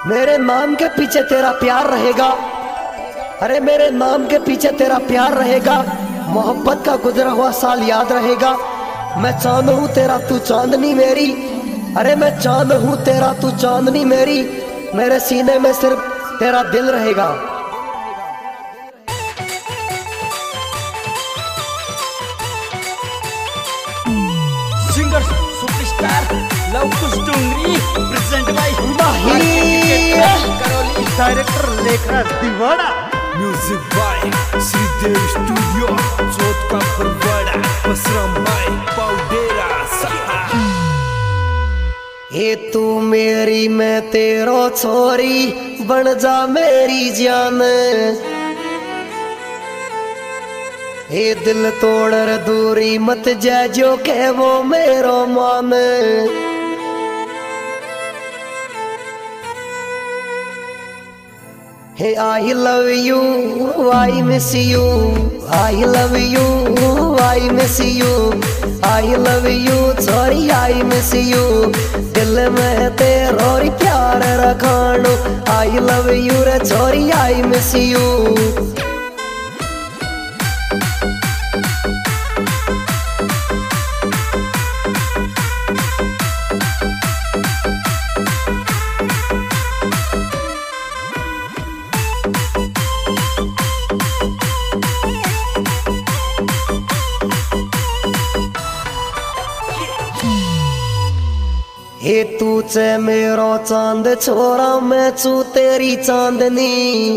मेरे नाम के पीछे तेरा प्यार रहेगा। अरे मेरे नाम के पीछे तेरा प्यार रहेगा। मोहब्बत का गुजरा हुआ साल याद रहेगा। मैं चांद हूँ तेरा तू चांदनी मेरी। अरे मैं चांद हूँ तेरा तू चांदनी मेरी। मेरे सीने में सिर्फ तेरा दिल रहेगा। Singer superstar Lavkush Dongri present by Karauli director Lekhraj Diwara music by Shridev studio Chauth ka Parwara Basram भाई पाउडेरा सहा। ये तू मेरी मैं तेरो छोरी बन जा मेरी जान। ये दिल तोड़ दूरी मत जा जो के वो मेरो मान। Hey, I love you, I miss you. I love you, I miss you. I love you, sorry I miss you. दिल में तेरा प्यार रखानो। I love you रे sorry I miss you. हे तू चे मेरो चांद छोरा मैं चू तेरी चांदनी।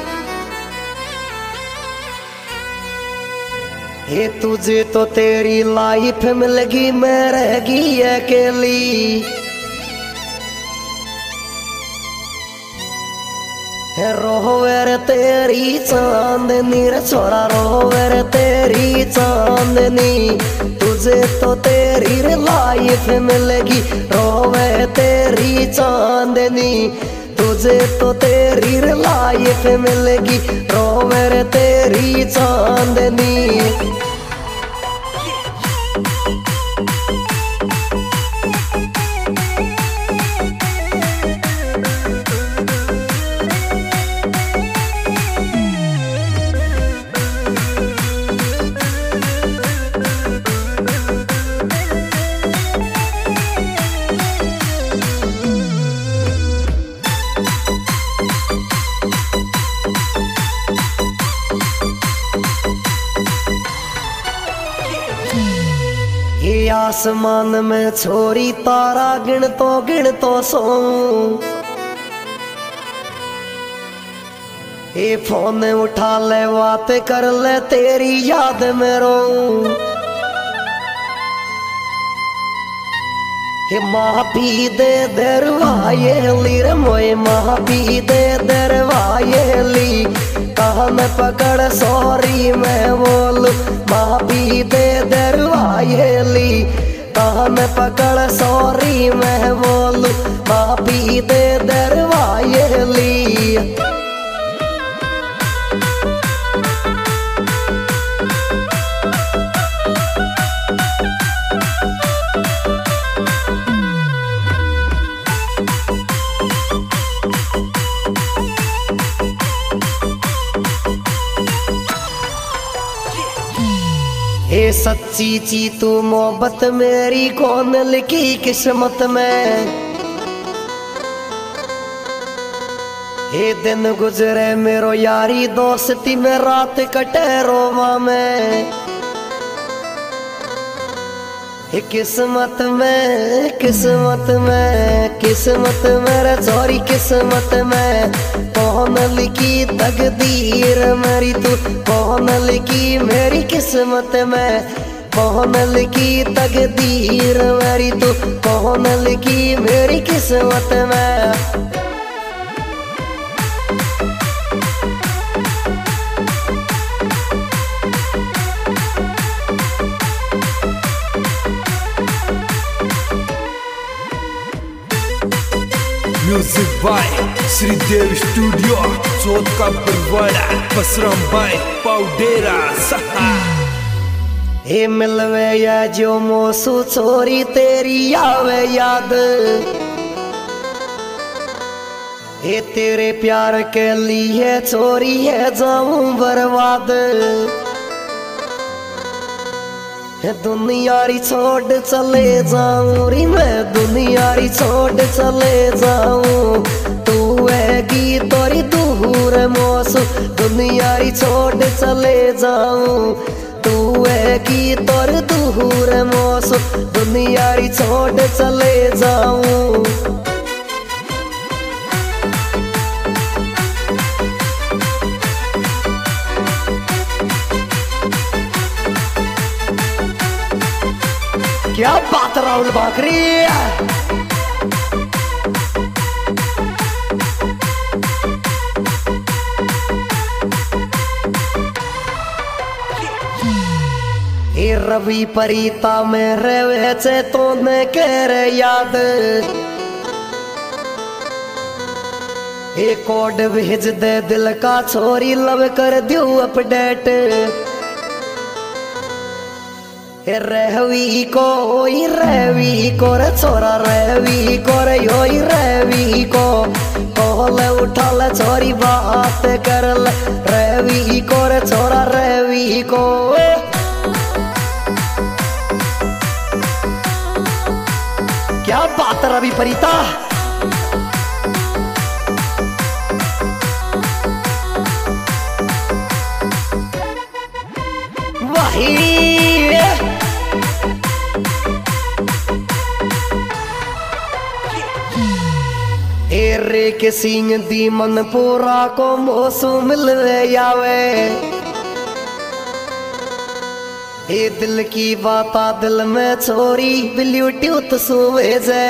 हे तुझे तो तेरी लाइफ मिलगी मैं रहगी अकेली। हे रोवे रे तेरी चांदनी रे छोरा रोवे रे तेरी चांदनी। तुझे तो तेरी रे लाइफ मिलेगी रोवे तेरी चांदनी। तुझे तो तेरी रे लाइफ मिलेगी रोवे रे तेरी चांदनी। ये आसमान में छोरी तारा गिन तो सोऊं। ये फोन उठा ले बात कर ले तेरी याद में रोऊं। हे माफी दे दरवायेली रे मोए माफी दे दरवायेली। कहा मैं पकड़ सॉरी मैं बोलूं माफी दे दरवायेली। कहा मैं पकड़ सॉरी मैं बोलूं माफी दे दरवायेली। हे सच्ची ची तू मोहब्बत मेरी कौन लिखी किस्मत में। हे दिन गुजरे मेरो यारी दोस्ती में रात कटे रोवा में। हे किस्मत में किस्मत में किस्मत मेरे सॉरी किस्मत में। कौन लिखी तकदीर मेरी तू कौन लिखी मेरी किस्मत में। कौन लिखी तकदीर मेरी तू कौन लिखी मेरी किस्मत में। Music by Shridev studio Chauth ka Parwara Basram भाई पाउडेरा सहा। हे मिलवे या जो मोसू छोरी तेरी आवे याद। ये तेरे प्यार के लिए चोरी है जाऊं बर्बाद, दुनियारी छोड़ चले जाऊं री मैं दुनियारी छोड़ चले जाऊं। तू है तोरी दूर मौसू दुनियारी छोड़ चले जाऊं। तू है तोर दूर मौसू दुनियारी छोड़ चले जाऊं। क्या बात राहुल बाकरी। ए रवि परिता में रवे चे तो न कर याद, एक कोड भेज दे दिल का छोरी लव कर दियो अपडेट। रवी को रे छोरा रवी को रे योई रवी को कहले उठा ले छोरी बात कर ले रवी को रे छोरा रवी को। क्या बात रवि परिता। वही रे के सिंह दी मन पूरा को मौसम मिलवे आवे। ए दिल की बाता दिल में छोरी ब्लूटूथ सुवे जे।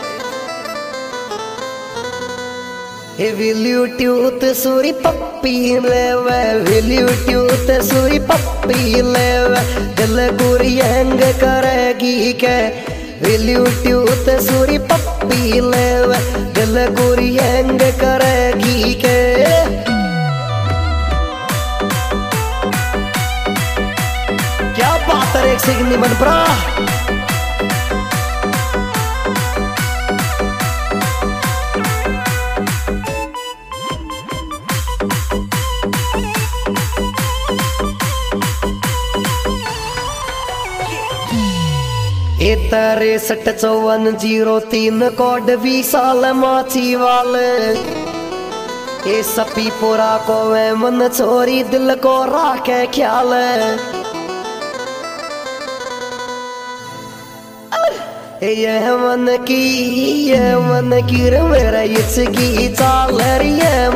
ए ब्लूटूथ सुरी पप्पी लेवे ब्लूटूथ सुरी पप्पी लेवे दिल गुरी हैंग करेगी के। ब्लूटूथ सुरी पप्पी लेवे दिल गुरी हैंग करेगी के। क्या बात है एक सिगनी मन प्रा। ए 635403 कोड 20 साल माची वाले। ए सपी पूरा को वे मन छोरी दिल को राखे ख्याल। ये मन की रे मेरा इसकी चाल रे ये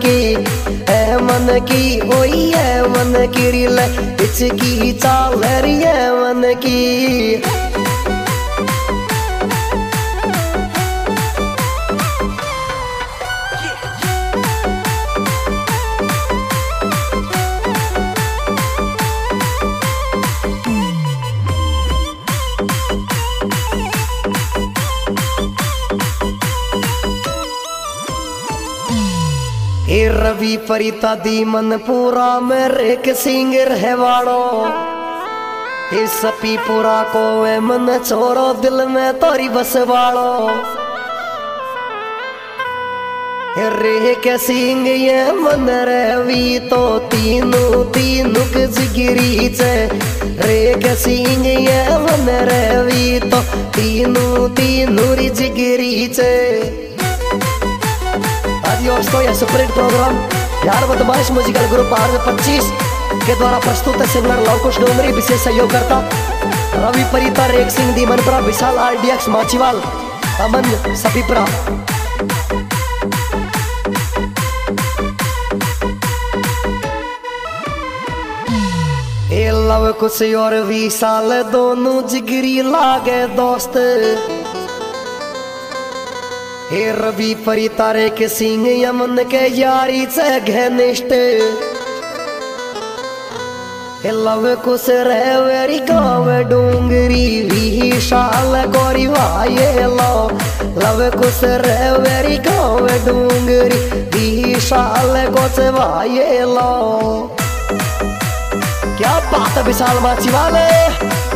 मन की ओई ये मन की रिले इसकी चाल रे ये मन की। ए रवि परिता दी मन पूरा मेरे के सिंह रहे वाड़ो। ए सपी पूरा को वे मन छोरो दिल में तोरी बस वाड़ो। रे के सिंह ये मन रवि तो तीनू के जिगरी चे। रे के सिंह ये मन रवि तो तीनू री जिगरी चे। दोस्तों यह सुपरहिट प्रोग्राम यार बदमाश म्यूजिकल ग्रुप R25 के द्वारा प्रस्तुत है। सिंगर लवकुश डोंगरी विशेष सहयोग करता रवि परिता रेख सिंह दी मनपुरा विशाल RDX माचीवाल अमन सपीपरा। ए लवकुश और विशाल दोनों जिगरी लागे दोस्त। हे रवि परिता रे के सिंह यमन के यारी से घनिष्ठ। हे लवकुश रेवेरी गाँव डूंगरी विशाल गोरी वाये लो। लवकुश रेवेरी गाँव डूंगरी विशाल गोच वाये लो। क्या बात है विशाल माची वाले।